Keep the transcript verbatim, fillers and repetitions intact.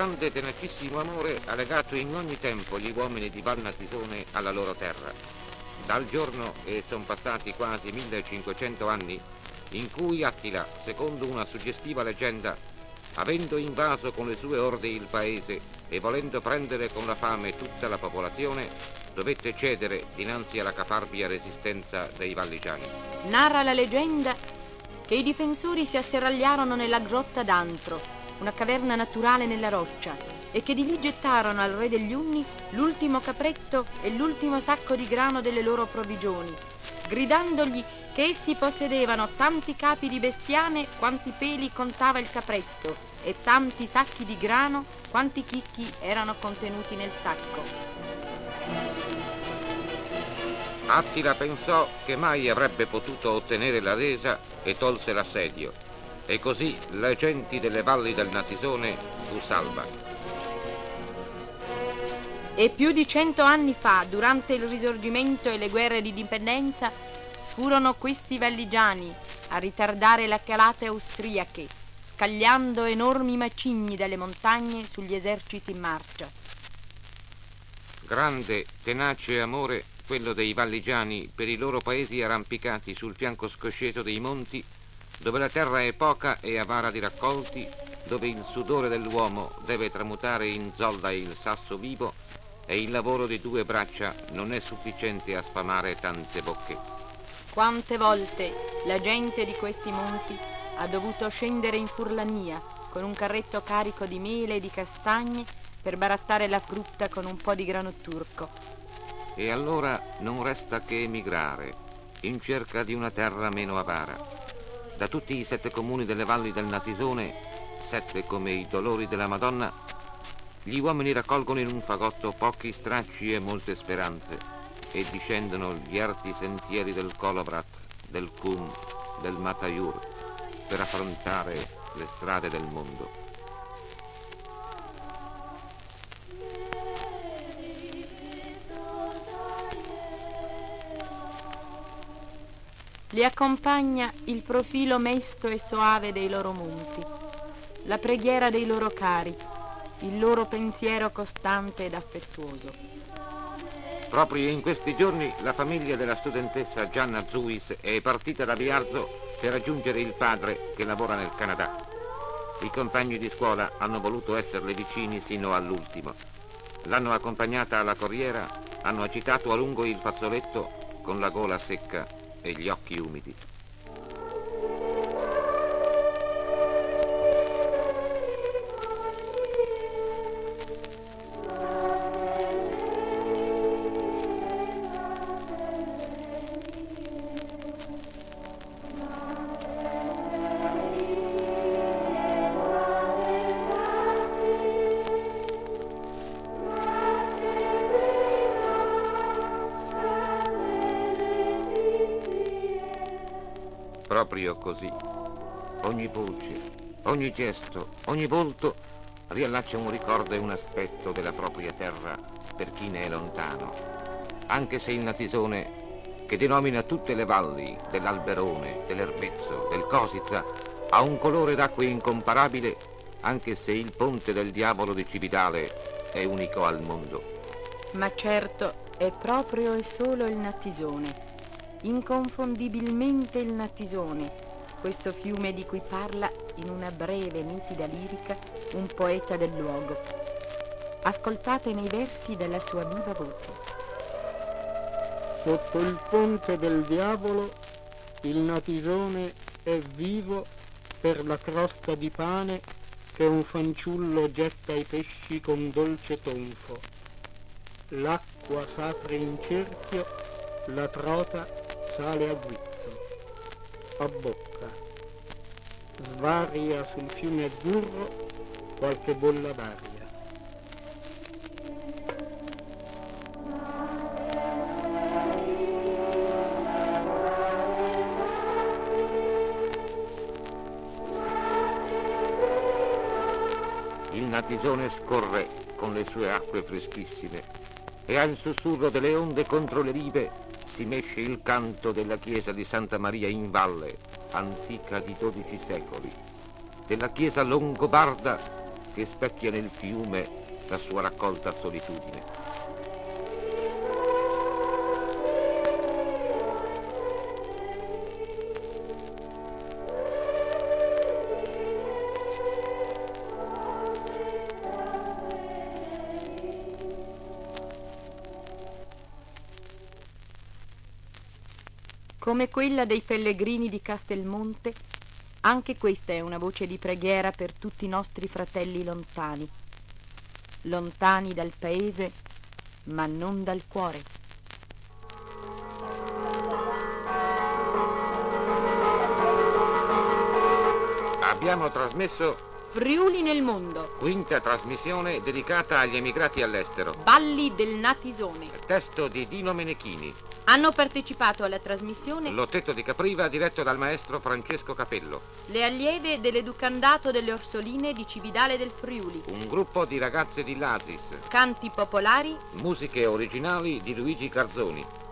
grande e tenacissimo amore ha legato in ogni tempo gli uomini di Val Natisone alla loro terra. Dal giorno, e son passati quasi millecinquecento anni, in cui Attila, secondo una suggestiva leggenda, avendo invaso con le sue orde il paese e volendo prendere con la fame tutta la popolazione, dovette cedere dinanzi alla caparbia resistenza dei valligiani. Narra la leggenda che i difensori si asserragliarono nella grotta d'Antro, una caverna naturale nella roccia, e che di lì gettarono al re degli Unni l'ultimo capretto e l'ultimo sacco di grano delle loro provvigioni, gridandogli che essi possedevano tanti capi di bestiame quanti peli contava il capretto e tanti sacchi di grano quanti chicchi erano contenuti nel sacco. Attila pensò che mai avrebbe potuto ottenere la resa e tolse l'assedio, e così le genti delle valli del Natisone fu salva. E più di cento anni fa, durante il Risorgimento e le guerre di indipendenza, furono questi valligiani a ritardare le calate austriache, scagliando enormi macigni dalle montagne sugli eserciti in marcia. Grande, tenace amore quello dei valligiani per i loro paesi arrampicati sul fianco scosceto dei monti, dove la terra è poca e avara di raccolti, dove il sudore dell'uomo deve tramutare in zolda il sasso vivo e il lavoro di due braccia non è sufficiente a sfamare tante bocche. Quante volte la gente di questi monti ha dovuto scendere in Furlania con un carretto carico di mele e di castagne per barattare la frutta con un po' di grano turco. E allora non resta che emigrare in cerca di una terra meno avara. Da tutti i sette comuni delle valli del Natisone, sette come i dolori della Madonna, gli uomini raccolgono in un fagotto pochi stracci e molte speranze e discendono gli erti sentieri del Kolobrat, del Kum, del Mataiur per affrontare le strade del mondo. Li accompagna il profilo mesto e soave dei loro monti, la preghiera dei loro cari, il loro pensiero costante ed affettuoso. Proprio in questi giorni la famiglia della studentessa Gianna Zuis è partita da Biarzo per raggiungere il padre che lavora nel Canada. I compagni di scuola hanno voluto esserle vicini sino all'ultimo. L'hanno accompagnata alla corriera, hanno agitato a lungo il fazzoletto con la gola secca e gli occhi umidi. Proprio così, ogni voce, ogni gesto, ogni volto riallaccia un ricordo e un aspetto della propria terra per chi ne è lontano, anche se il Natisone, che denomina tutte le valli dell'Alberone, dell'Erbezzo, del Cosizza, ha un colore d'acqua incomparabile, anche se il ponte del diavolo di Cividale è unico al mondo. Ma certo è proprio e solo il Natisone, inconfondibilmente il Natisone, questo fiume di cui parla in una breve nitida lirica un poeta del luogo. Ascoltate nei versi della sua viva voce. Sotto il ponte del diavolo il Natisone è vivo per la crosta di pane che un fanciullo getta ai pesci con dolce tonfo. L'acqua s'apre in cerchio, la trota sale a guizzo, a bocca, svaria sul fiume azzurro qualche bolla d'aria. Il Natisone scorre con le sue acque freschissime e al sussurro delle onde contro le rive si mesce il canto della chiesa di Santa Maria in Valle, antica di dodici secoli, della chiesa longobarda che specchia nel fiume la sua raccolta solitudine. Come quella dei pellegrini di Castelmonte, anche questa è una voce di preghiera per tutti i nostri fratelli lontani, lontani dal paese, ma non dal cuore. Abbiamo trasmesso Friuli nel mondo, quinta trasmissione dedicata agli emigrati all'estero. Balli del Natisone. Testo di Dino Menechini. Hanno partecipato alla trasmissione L'Ottetto di Capriva diretto dal maestro Francesco Capello. le allieve dell'Educandato delle Orsoline di Cividale del Friuli, Un gruppo di ragazze di Lazis. canti popolari, Musiche originali di Luigi Carzoni.